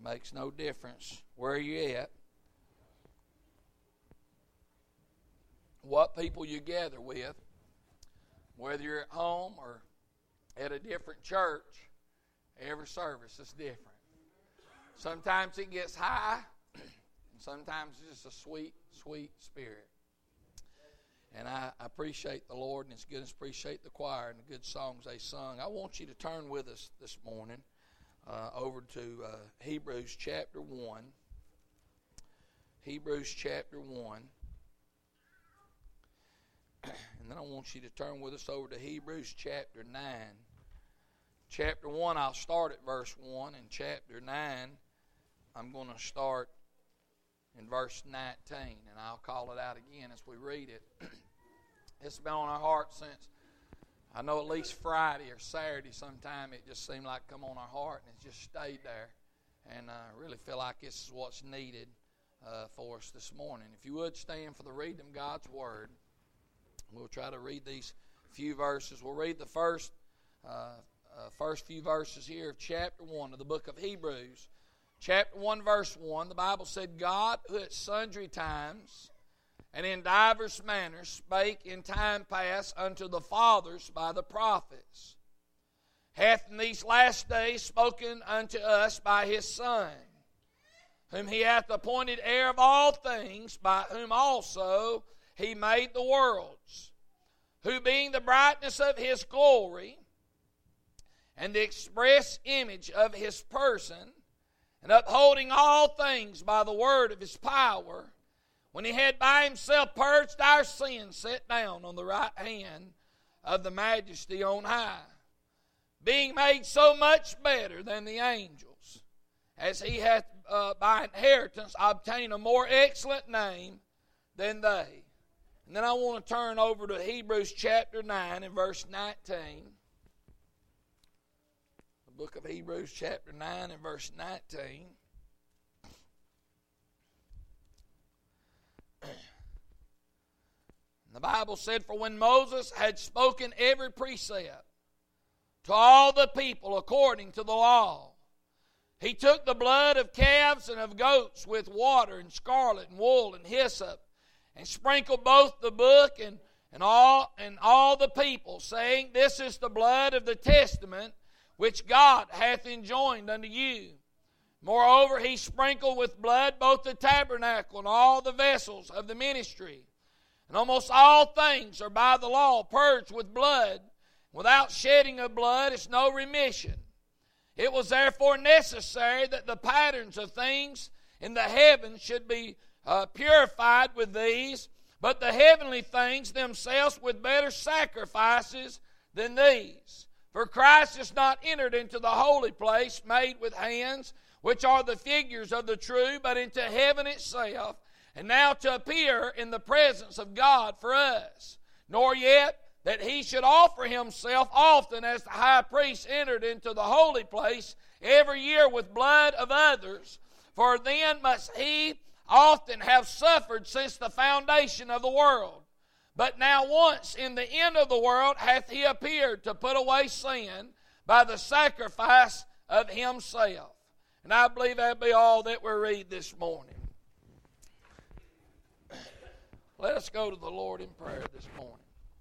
Makes no difference where you're at, what people you gather with, whether you're at home or at a different church. Every service is different. Sometimes it gets high, and sometimes it's just a sweet, sweet spirit. And I appreciate the Lord, and it's good to appreciate the choir and the good songs they sung. I want you to turn with us this morning over to Hebrews chapter 1. Hebrews chapter 1. And then I want you to turn with us over to Hebrews chapter 9. Chapter 1, I'll start at verse 1. And chapter 9, I'm going to start in verse 19. And I'll call it out again as we read it. It's been on our heart since, I know, at least Friday or Saturday sometime. It just seemed like come on our heart, and it just stayed there. And I really feel like this is what's needed for us this morning. If you would stand for the reading of God's Word. We'll try to read these few verses. We'll read the first few verses here of chapter 1 of the book of Hebrews. Chapter 1, verse 1, the Bible said, God, who at sundry times and in divers manners spake in time past unto the fathers by the prophets, hath in these last days spoken unto us by his Son, whom he hath appointed heir of all things, by whom also he made the worlds, who being the brightness of his glory and the express image of his person, and upholding all things by the word of his power, when he had by himself purged our sins, sat down on the right hand of the majesty on high, being made so much better than the angels, as he hath by inheritance obtained a more excellent name than they. And then I want to turn over to Hebrews chapter 9 and verse 19. The book of Hebrews chapter 9 and verse 19. The Bible said, for when Moses had spoken every precept to all the people according to the law, he took the blood of calves and of goats with water and scarlet and wool and hyssop, and sprinkled both the book and all the people, saying, this is the blood of the testament which God hath enjoined unto you. Moreover, he sprinkled with blood both the tabernacle and all the vessels of the ministry. And almost all things are by the law purged with blood. Without shedding of blood is no remission. It was therefore necessary that the patterns of things in the heavens should be purified with these, but the heavenly things themselves with better sacrifices than these. For Christ is not entered into the holy place made with hands, which are the figures of the true, but into heaven itself, and now to appear in the presence of God for us. Nor yet that he should offer himself often, as the high priest entered into the holy place every year with blood of others, for then must he often have suffered since the foundation of the world. But now once in the end of the world hath he appeared to put away sin by the sacrifice of himself. And I believe that'll be all that we read this morning. Let us go to the Lord in prayer this morning.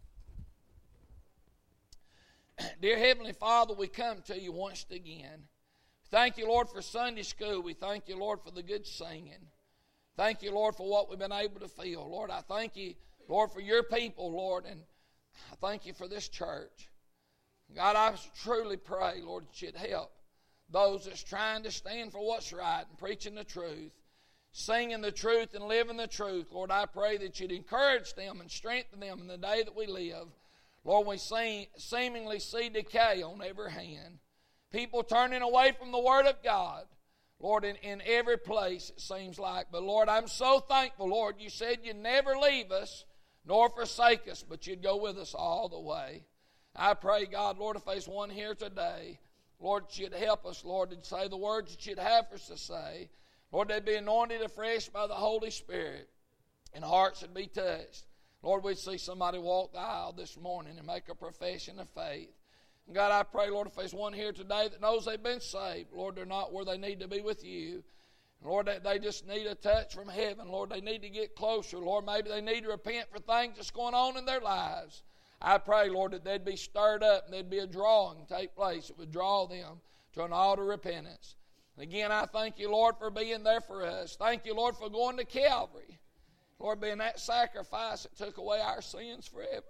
Dear Heavenly Father, we come to you once again. Thank you, Lord, for Sunday school. We thank you, Lord, for the good singing. Thank you, Lord, for what we've been able to feel. Lord, I thank you, Lord, for your people, Lord, and I thank you for this church. God, I truly pray, Lord, that you'd help those that's trying to stand for what's right and preaching the truth, singing the truth and living the truth. Lord, I pray that you'd encourage them and strengthen them in the day that we live. Lord, we seemingly see decay on every hand. People turning away from the Word of God. Lord, in every place it seems like. But Lord, I'm so thankful, Lord, you said you'd never leave us nor forsake us, but you'd go with us all the way. I pray, God, Lord, if there's one here today, Lord, that you'd help us, Lord, to say the words that you'd have for us to say. Lord, they'd be anointed afresh by the Holy Spirit, and hearts would be touched. Lord, we'd see somebody walk the aisle this morning and make a profession of faith. God, I pray, Lord, if there's one here today that knows they've been saved, Lord, they're not where they need to be with you. Lord, they just need a touch from heaven. Lord, they need to get closer. Lord, maybe they need to repent for things that's going on in their lives. I pray, Lord, that they'd be stirred up and there'd be a drawing take place that would draw them to an altar of repentance. And again, I thank you, Lord, for being there for us. Thank you, Lord, for going to Calvary. Lord, being that sacrifice that took away our sins forever.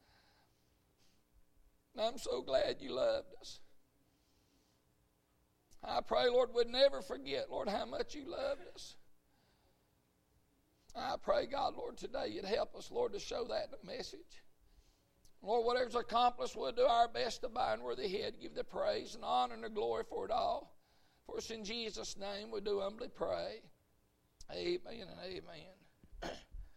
And I'm so glad you loved us. I pray, Lord, we'd never forget, Lord, how much you loved us. I pray, God, Lord, today you'd help us, Lord, to show that in the message. Lord, whatever's accomplished, we'll do our best to bind where the head, give the praise and honor and the glory for it all. For us in Jesus' name we do humbly pray. Amen and amen.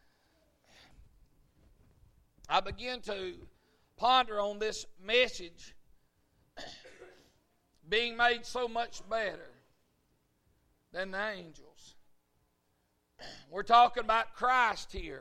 I begin to ponder on this message being made so much better than the angels. We're talking about Christ here.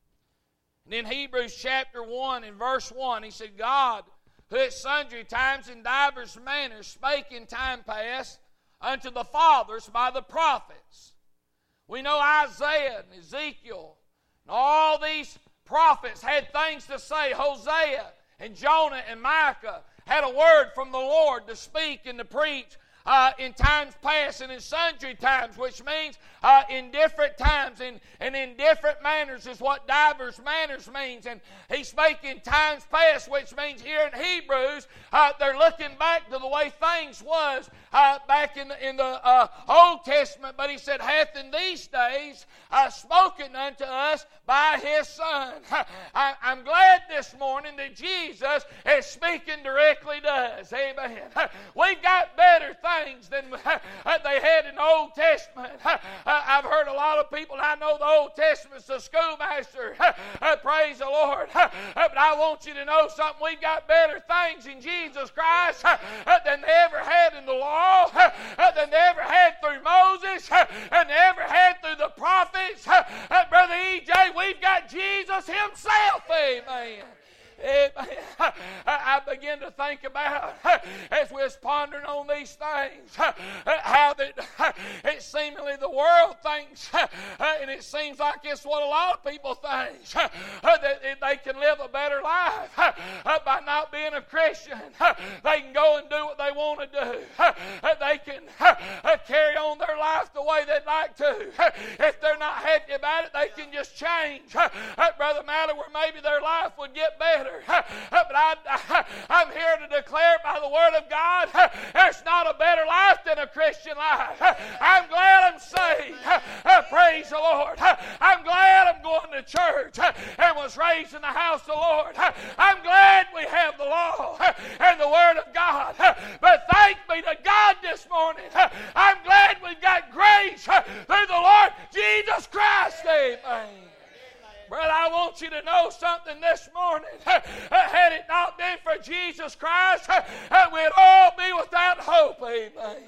And in Hebrews chapter 1 and verse 1, he said, God, who at sundry times in divers manners spake in time past unto the fathers by the prophets. We know Isaiah and Ezekiel and all these prophets had things to say. Hosea and Jonah and Micah had a word from the Lord to speak and to preach in times past and in sundry times, which means in different times and in different manners is what divers manners means. And he spake in times past, which means here in Hebrews, they're looking back to the way things was back in the Old Testament. But he said, hath in these days spoken unto us by his Son. I'm glad this morning that Jesus is speaking directly to us. Amen. We've got better things than they had in the Old Testament. I've heard a lot of people, I know the Old Testament's the schoolmaster. Praise the Lord. But I want you to know something. We've got better things in Jesus Christ than they ever had in the law, than they ever had through Moses, and they ever had through the prophets. Brother E.J., we've got Jesus himself. Amen. Amen. I begin to think about, as we was pondering on these things, how that it seemingly the world thinks, and it seems like it's what a lot of people think, that they can live a better life by not being a Christian. They can go and do what they want to do. They can carry on their life the way they'd like to. If they're not happy about it, they can just change. Brother Matter, where maybe their life would get better. But I'm here to declare by the Word of God, there's not a better life than a Christian life. I'm glad I'm saved. Praise the Lord. I'm glad I'm going to church and was raised in the house of the Lord. I'm glad we have the law and the Word of God. But thanks be to God this morning. I'm glad we've got grace through the Lord Jesus Christ. Amen. Brother, I want you to know something this morning. Had it not been for Jesus Christ, we'd all be without hope. Amen.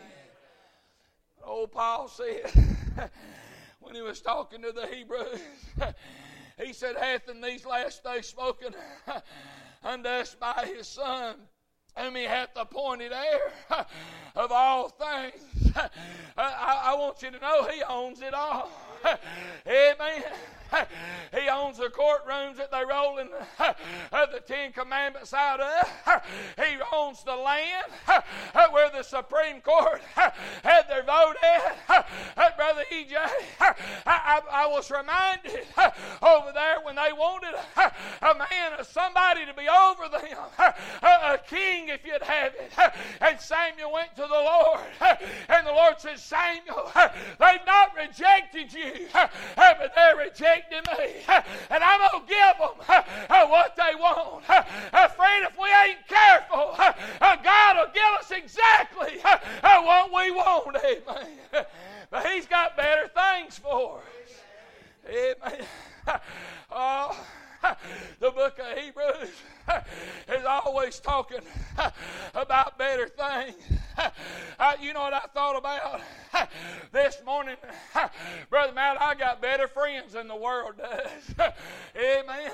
Old Paul said, when he was talking to the Hebrews, he said, hath in these last days spoken unto us by his Son, whom he hath appointed heir of all things. I want you to know he owns it all. Amen. He owns the courtrooms that they roll in the Ten Commandments out of. He owns the land where the Supreme Court had their vote at. Brother E.J., I was reminded over there when they wanted a man, somebody to be over them, a king if you'd have it. And Samuel went to the Lord, and the Lord said, Samuel, they've not rejected you, but they're rejecting me, and I'm going to give them what they want. Friend, if we ain't careful, God will give us exactly what we want. Amen. But he's got better things for us. Amen. Oh, the book of Hebrews is always talking about better things. You know what I thought about this morning? Brother Matt, I got better friends than the world does. Amen.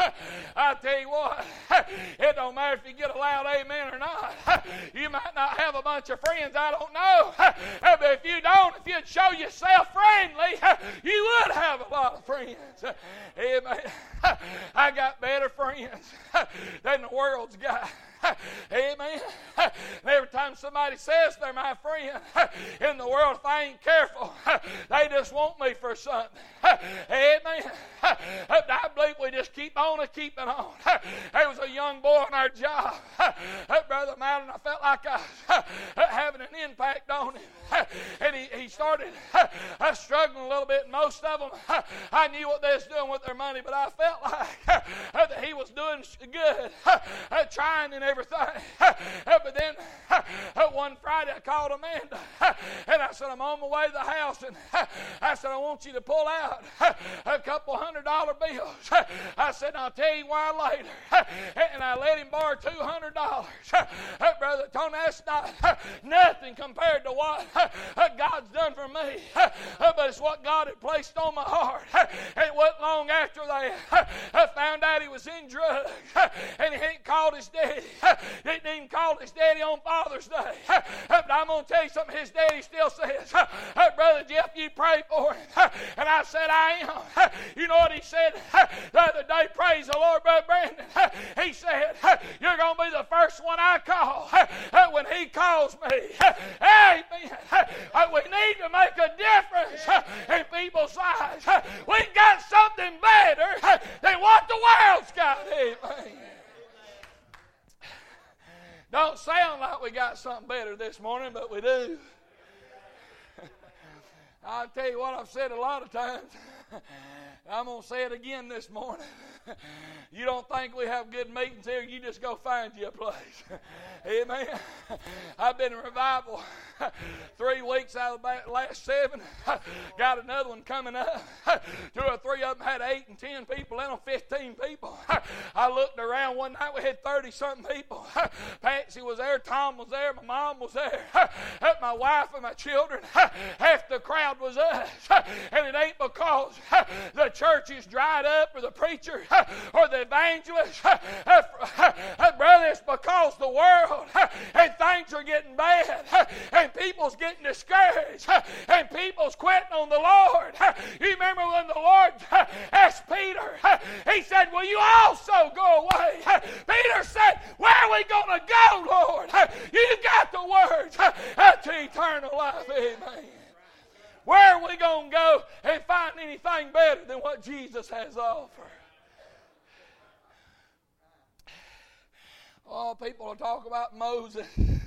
I tell you what, it don't matter if you get a loud amen or not. You might not have a bunch of friends, I don't know. But if you don't, if you'd show yourself friendly, you would have a lot of friends. Amen. I got better friends than the world's got. Amen. And every time somebody says they're my friend in the world, if I ain't careful, they just want me for something. Amen. I believe we just keep on and keep it on. There was a young boy on our job, Brother Madden. I felt like I was having an impact on him. And he started struggling a little bit. Most of them, I knew what they was doing with their money, but I felt like that he was doing good, trying and everything. But then one Friday I called Amanda and I said, I'm on my way to the house, and I said, I want you to pull out a couple $100 bills. I said, I'll tell you why later. And I let him borrow $200. Brother Tony, that's not nothing compared to what God's done for me. But it's what God had placed on my heart. And it wasn't long after that I found out he was in drugs, and he hadn't called his daddy. Didn't even call his daddy on Father's Day. But I'm going to tell you something. His daddy still says, Brother Jeff, you pray for him. And I said, I am. You know what he said the other day? Praise the Lord, Brother Brandon. He said, you're going to be the first one I call when he calls me. Amen. We need to make a difference in people's lives. We've got something better than what the world's got. Amen. Don't sound like we got something better this morning, but we do. I'll tell you what I've said a lot of times. I'm going to say it again this morning. You don't think we have good meetings here, you just go find you a place. Amen. I've been in revival 3 weeks out of the last 7. Got another one coming up. 2 or 3 of them had 8 and 10 people in them, 15 people. I looked around one night, we had 30-something people. Patsy was there, Tom was there, my mom was there, my wife and my children. Half the crowd was us. And it ain't because the church is dried up or the preacher or the evangelist. Brother, it's because the world and things are getting bad and people's getting discouraged and people's quitting on the Lord. You remember when the Lord asked Peter, he said, will you also go away? Peter said, where are we going to go, Lord? You got the words to eternal life. Amen. Where are we going to go and find anything better than what Jesus has to offer? Oh, people will talk about Moses.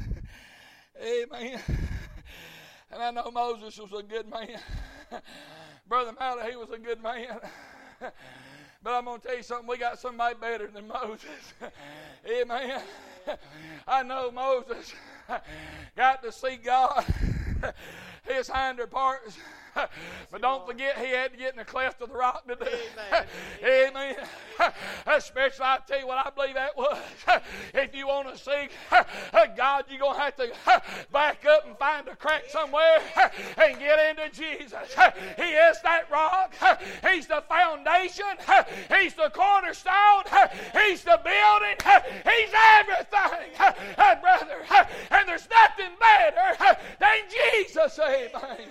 Amen. And I know Moses was a good man. Brother Malley, he was a good man. But I'm going to tell you something. We got somebody better than Moses. Amen. I know Moses got to see God, his hinder parts. But don't forget, he had to get in the cleft of the rock to do it. Amen. Especially, I tell you what I believe that was. If you want to see God, you're going to have to back up and find a crack somewhere and get into Jesus. He is that rock. He's the foundation. He's the cornerstone. He's the building. He's everything, brother. And there's nothing better than Jesus. Amen.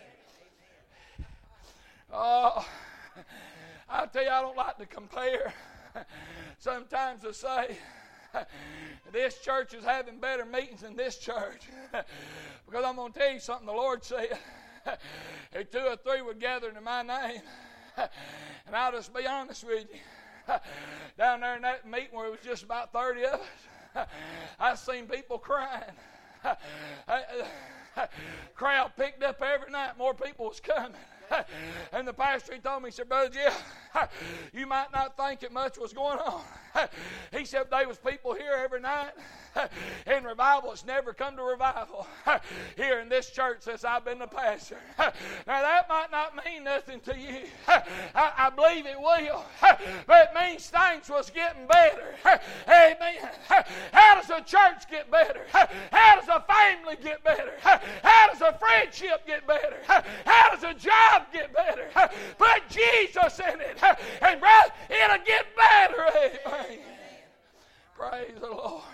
Oh, I tell you, I don't like to compare. Sometimes to say this church is having better meetings than this church. Because I'm going to tell you something the Lord said. If 2 or 3 were gathered in my name, and I'll just be honest with you, down there in that meeting where it was just about 30 of us, I seen people crying. Crowd picked up every night. More people was coming. And the pastor, he told me, he said, Brother Jeff, You might not think that much was going on. He said there was people here every night in revival. It's never come to revival here in this church since I've been the pastor. Now that might not mean nothing to you. I believe it will. But it means things was getting better. Amen. How does a church get better? How does a family get better? How does a friendship get better? How does a job get better? Put Jesus in it. And brother, it'll get better. Amen. Praise the Lord.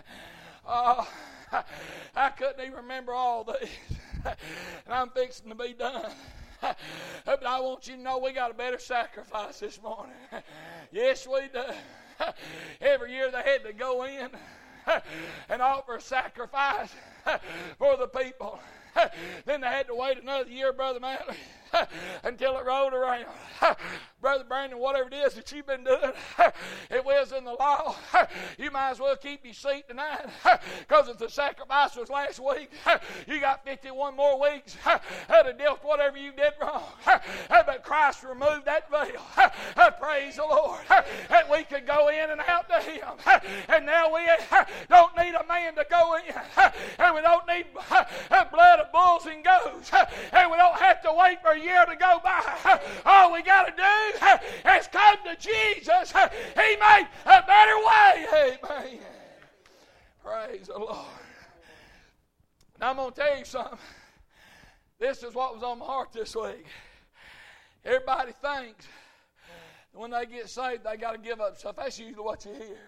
I couldn't even remember all these. And I'm fixing to be done. But I want you to know we got a better sacrifice this morning. Yes, we do. Every year they had to go in and offer a sacrifice for the people. Then they had to wait another year, Brother Manley, until it rolled around. Brother Brandon, whatever it is that you've been doing, it was in the law. You might as well keep your seat tonight, because if the sacrifice was last week, you got 51 more weeks to deal with whatever you did wrong. But Christ removed that veil. Praise the Lord. That we could go in and out to Him. And now we don't need a man to go in. And we don't need blood of bulls and goats. And we don't have to wait for a year to go by. All we got to do is come to Jesus. He made a better way. Amen. Praise the Lord. Now I'm going to tell you something. This is what was on my heart this week. Everybody thinks when they get saved they got to give up stuff. That's usually what you hear.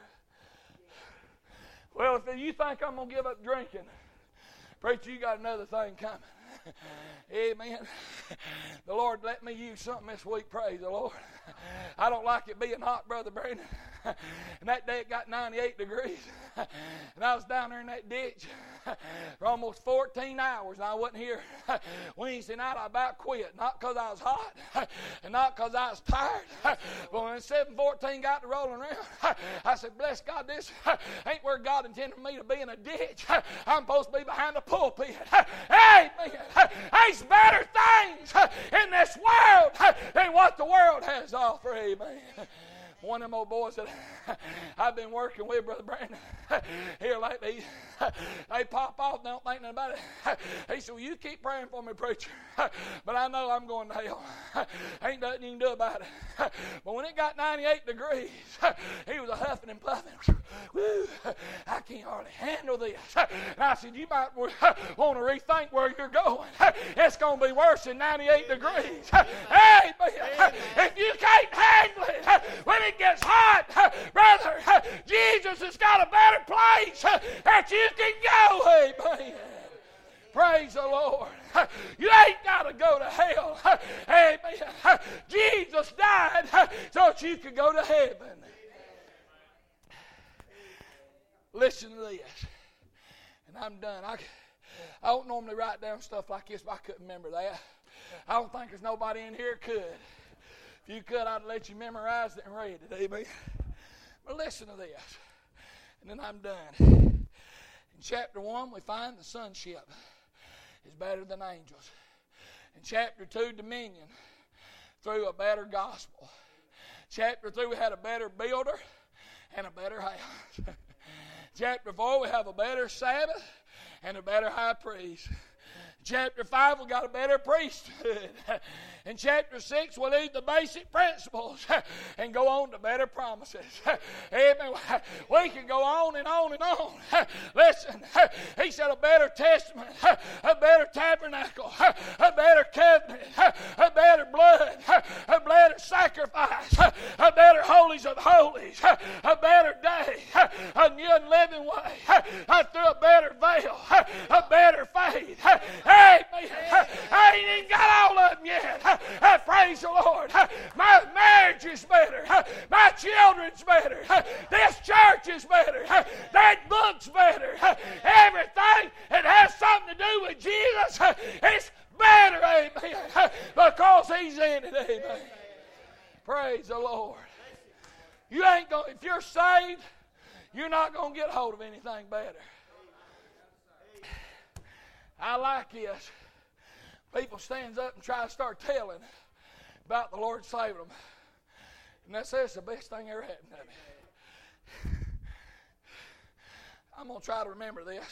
Well, if you think I'm going to give up drinking, preacher, you got another thing coming. Amen. The Lord let me use something this week. Praise the Lord. I don't like it being hot, Brother Brandon. And that day it got 98 degrees. And I was down there in that ditch for almost 14 hours. And I wasn't here Wednesday night. I about quit. Not because I was hot and not because I was tired. But when 7:14 got to rolling around, I said, bless God, this ain't where God intended me to be, in a ditch. I'm supposed to be behind the pulpit. Amen. There's better things in this world than what the world has to offer. Amen. One of them old boys that I've been working with, Brother Brandon, here lately, they pop off and don't think nothing about it. He said, well, you keep praying for me, preacher, but I know I'm going to hell. Ain't nothing you can do about it. But when it got 98 degrees, he was a huffing and puffing. Woo, I can't hardly handle this. And I said, you might want to rethink where you're going. It's going to be worse than 98 degrees. Hey, if you can't handle it, when it gets hot, brother, Jesus has got a better place that you can go. Amen. Praise the Lord. You ain't got to go to hell. Amen. Jesus died so that you could go to heaven. Listen to this. And I'm done. I don't normally write down stuff like this, but I couldn't remember that. I don't think there's nobody in here could. If you could, I'd let you memorize it and read it. Amen. But listen to this. And then I'm done. In chapter 1, we find the sonship is better than angels. In chapter 2, dominion through a better gospel. Chapter 3, we had a better builder and a better house. Chapter 4, we have a better Sabbath and a better high priest. Chapter 5, we got a better priesthood. In chapter 6, we'll leave the basic principles and go on to better promises. Amen. We can go on and on and on. Listen, he said a better testament, a better tabernacle, a better covenant, a better blood, a better sacrifice, a better holies of holies, a better day, a new and living way, through a better veil, a better faith. Amen. I ain't even got all of them yet. Praise the Lord. My marriage is better. My children's better. This church is better. That book's better. Everything that has something to do with Jesus is better. Amen. Because He's in it. Amen. Praise the Lord. You ain't going. If you're saved, you're not going to get hold of anything better. I like this. People stands up and try to start telling about the Lord saving them. And that's the best thing ever happened to me. I'm going to try to remember this.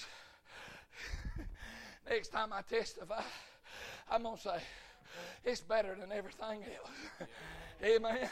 Next time I testify, I'm going to say, it's better than everything else. Amen.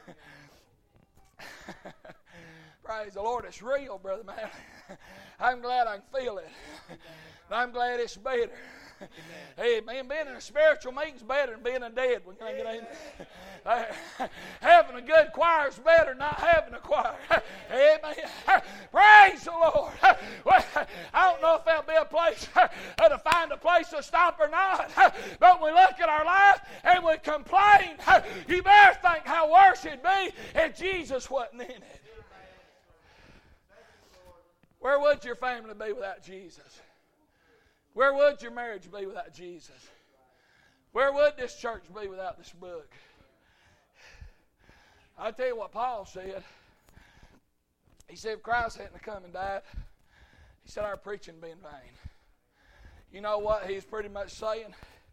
Praise the Lord, it's real, Brother Matt. I'm glad I can feel it. I'm glad it's better. Amen. Being in a spiritual meeting is better than being a dead one. Can I get amen? Having a good choir is better than not having a choir. Amen. Praise the Lord. Well, I don't know if there'll be a place to find a place to stop or not. But when we look at our life and we complain, you better think how worse it'd be if Jesus wasn't in it. Where would your family be without Jesus? Where would your marriage be without Jesus? Where would this church be without this book? I'll tell you what Paul said. He said if Christ hadn't come and died, he said our preaching would be in vain. You know what he's pretty much saying?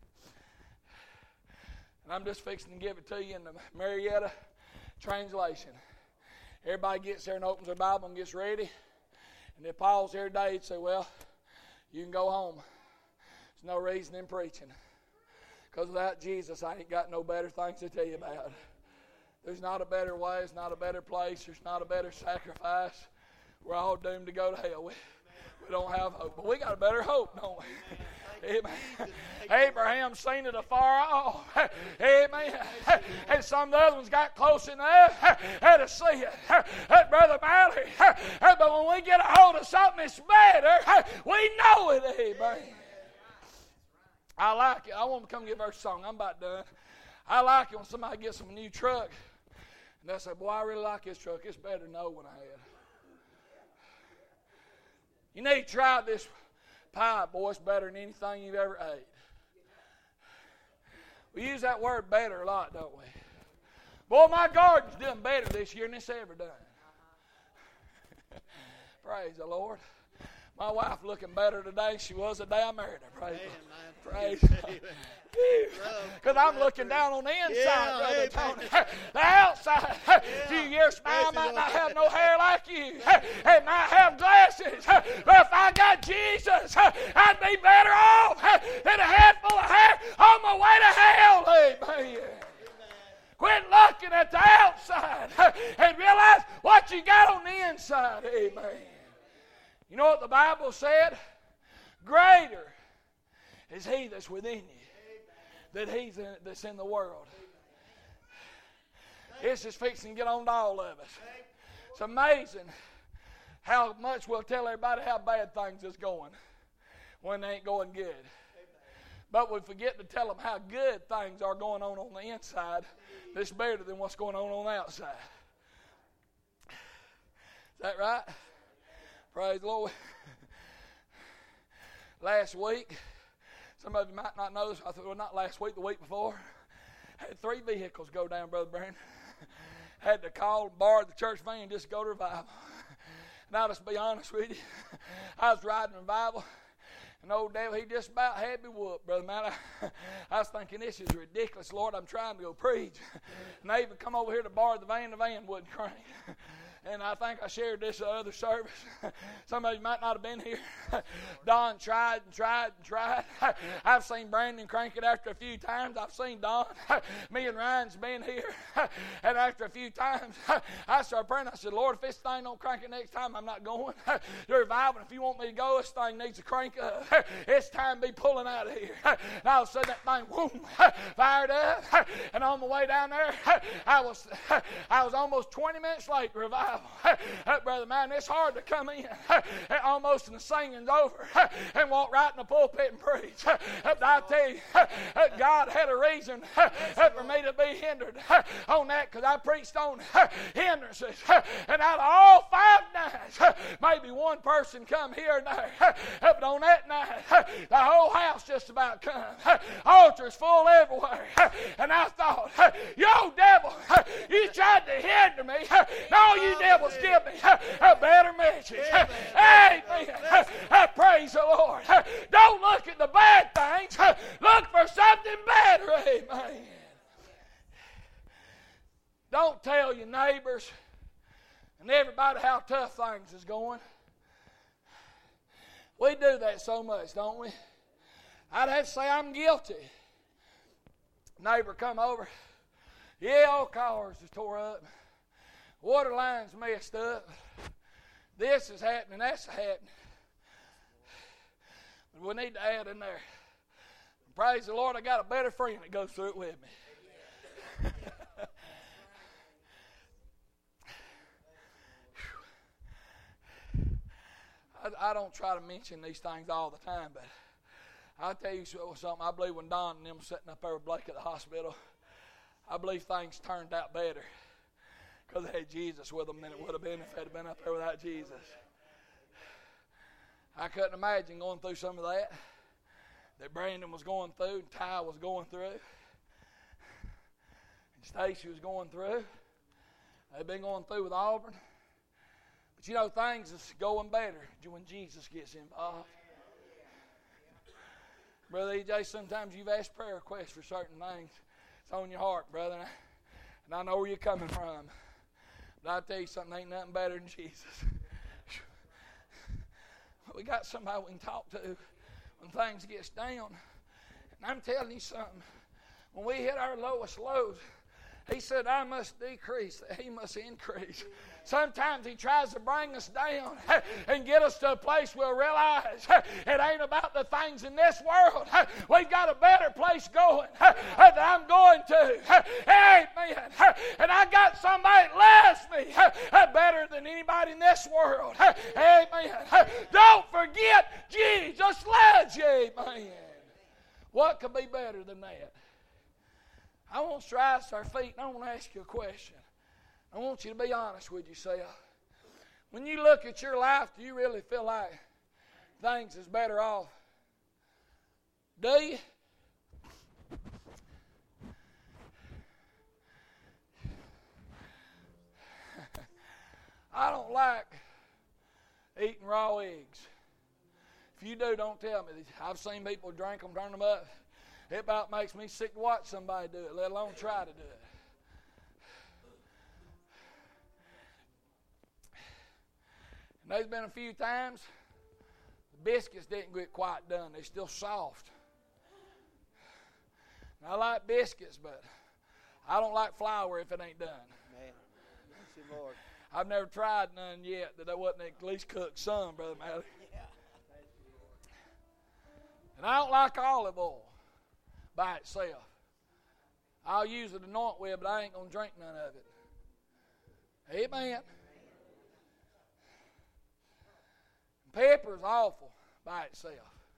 And I'm just fixing to give it to you in the Marietta translation. Everybody gets there and opens their Bible and gets ready. And if Paul's here today, he'd say, well, you can go home. There's no reason in preaching. Because without Jesus, I ain't got no better things to tell you about. There's not a better way. There's not a better place. There's not a better sacrifice. We're all doomed to go to hell. We don't have hope. But we got a better hope, don't we? Amen. Abraham seen it afar off. Amen. And some of the other ones got close enough to see it. Brother Malley. But when we get a hold of something that's better, we know it. Amen. I like it. I want to come give her a song. I'm about done. I like it when somebody gets them a new truck. And they say, boy, I really like this truck. It's better than the old one I had. You need to try this pie, boy. It's better than anything you've ever ate. We use that word better a lot, don't we? Boy, my garden's doing better this year than it's ever done. Praise the Lord. My wife looking better today than she was the day I married her. Praise because I'm looking down on the inside, Brother Tony. The outside. A few years from now, I might not have no hair like you. I might have glasses. But if I got Jesus, I'd be better off than a head full of hair on my way to hell. Amen. Quit looking at the outside and realize what you got on the inside. Amen. You know what the Bible said? Greater is He that's within you than he that's in the world. It's just fixing to get on to all of us. It's amazing how much we'll tell everybody how bad things is going when they ain't going good. But we forget to tell them how good things are going on the inside that's better than what's going on the outside. Is that right? Praise the Lord. Last week, some of you might not know this. Well, not last week, the week before. I had 3 vehicles go down, Brother Brandon. Had to call and borrow the church van just to go to revival. And I'll just be honest with you. I was riding revival. And old devil, he just about had me whooped, Brother Matt. I was thinking, this is ridiculous, Lord. I'm trying to go preach. And they even come over here to borrow the van wouldn't crank. And I think I shared this other service. Some of you might not have been here. Don tried and tried and tried. I've seen Brandon crank it after a few times. I've seen Don. Me and Ryan's been here. And after a few times, I started praying. I said, Lord, if this thing don't crank it next time, I'm not going. The revival, if you want me to go, this thing needs to crank up. It's time to be pulling out of here. And all of a sudden, that thing, boom, fired up. And on the way down there, I was almost 20 minutes late, revival. Brother man, it's hard to come in almost and the singing's over and walk right in the pulpit and preach. But I tell you, God had a reason for me to be hindered on that, because I preached on hindrances. And out of all 5 nights, maybe one person come here and there. But on that night, the whole house just about come. Altars full everywhere. And I thought, yo, devil, you tried to hinder me. No, you devils give me a better message. Amen. Praise the Lord. Don't look at the bad things. Look for something better. Amen. Don't tell your neighbors and everybody how tough things is going. We do that so much, don't we? I'd have to say I'm guilty. Neighbor come over. Yeah, all cars is tore up. Water line's messed up. This is happening, that's happening. But we need to add in there. Praise the Lord, I got a better friend that goes through it with me. I don't try to mention these things all the time, but I'll tell you something. I believe when Don and them were sitting up there with Blake at the hospital, I believe things turned out better because they had Jesus with them than it would have been if they had been up there without Jesus. I couldn't imagine going through some of that Brandon was going through, and Ty was going through, and Stacy was going through. They've been going through with Auburn. But you know, things is going better when Jesus gets involved. Brother EJ, sometimes you've asked prayer requests for certain things. It's on your heart, brother. And I know where you're coming from. But I'll tell you something, ain't nothing better than Jesus. We got somebody we can talk to when things gets down. And I'm telling you something. When we hit our lowest lows, he said, I must decrease, that he must increase. Sometimes he tries to bring us down and get us to a place we'll realize it ain't about the things in this world. We've got a better place going that I'm going to. Amen. And I got somebody that loves me better than anybody in this world. Amen. Don't forget Jesus loves you. Amen. What could be better than that? I want us to rise to our feet, and I want to ask you a question. I want you to be honest with yourself. When you look at your life, do you really feel like things is better off? Do you? I don't like eating raw eggs. If you do, don't tell me. I've seen people drink them, turn them up. It about makes me sick to watch somebody do it, let alone try to do it. And there's been a few times the biscuits didn't get quite done. They're still soft. And I like biscuits, but I don't like flour if it ain't done. Man, thank you, Lord. I've never tried none yet that wasn't at least cooked some, Brother Malley. Yeah. And I don't like olive oil by itself. I'll use it to anoint with, but I ain't going to drink none of it. Amen. Pepper is awful by itself.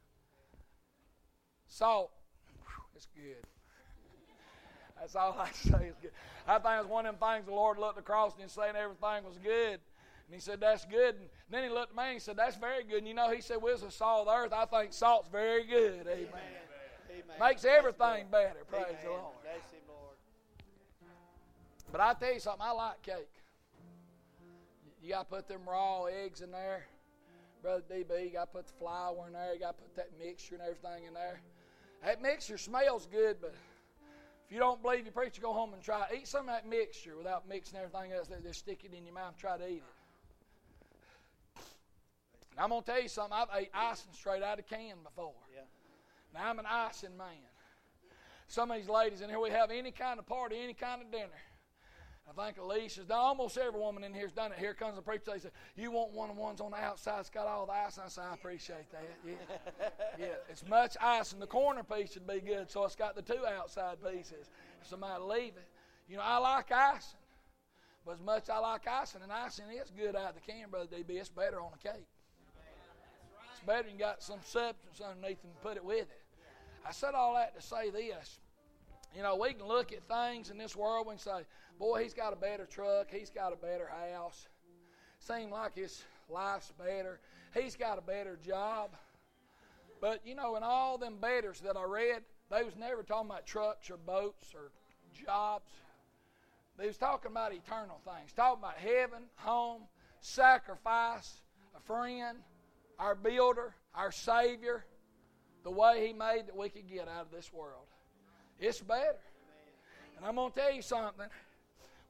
Salt, it's good. That's all I can say is good. I think it's one of them things the Lord looked across and said everything was good. And he said, that's good. And then he looked at me and he said, that's very good. And you know, he said, we're the salt of the earth. I think salt's very good. Amen. Amen. Makes everything better. Praise the Lord. Bless him, Lord. But I tell you something, I like cake. You got to put them raw eggs in there. Brother DB, you got to put the flour in there. You got to put that mixture and everything in there. That mixture smells good, but if you don't believe your preacher, go home and try it. Eat some of that mixture without mixing everything else. Just stick it in your mouth and try to eat it. And I'm going to tell you something. I've ate icing straight out of a can before. Yeah. Now, I'm an icing man. Some of these ladies in here, we have any kind of party, any kind of dinner. I think Alicia's done. Almost every woman in here has done it. Here comes the preacher. They say, you want one of the ones on the outside that's got all the ice? I say, I appreciate that. Yeah. Yeah. It's much ice, and the corner piece should be good, so it's got the two outside pieces. If somebody leave it. You know, I like icing. But as much as I like icing, and icing is good out of the can, Brother DB, it's better on a cake. It's better than got some substance underneath and put it with it. I said all that to say this. You know, we can look at things in this world and say, boy, he's got a better truck. He's got a better house. Seems like his life's better. He's got a better job. But, you know, in all them betters that I read, they was never talking about trucks or boats or jobs. They was talking about eternal things. Talking about heaven, home, sacrifice, a friend, our builder, our Savior, the way he made that we could get out of this world. It's better. And I'm going to tell you something.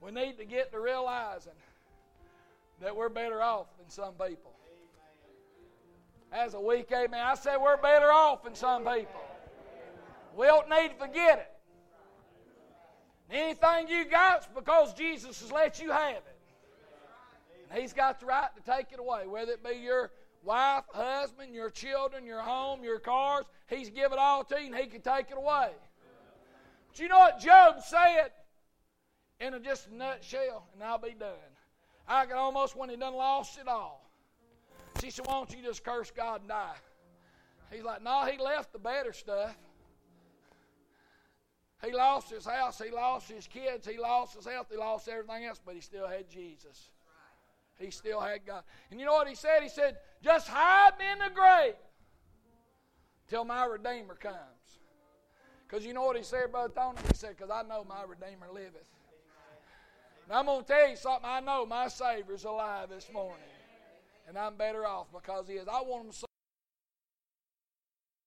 We need to get to realizing that we're better off than some people. As a weak amen. I said we're better off than some people. We don't need to forget it. Anything you got's because Jesus has let you have it. And He's got the right to take it away, whether it be your wife, husband, your children, your home, your cars. He's given it all to you and He can take it away. But you know what Job said in just a nutshell, and I'll be done. I could almost, when he done lost it all. She said, why don't you just curse God and die? He's like, no, he left the better stuff. He lost his house, he lost his kids, he lost his health, he lost everything else, but he still had Jesus. He still had God. And you know what he said? He said, just hide me in the grave till my Redeemer comes. Because you know what he said, Brother Tony? He said, because I know my Redeemer liveth. And I'm going to tell you something. I know my Savior's alive this morning. And I'm better off because He is. I want him to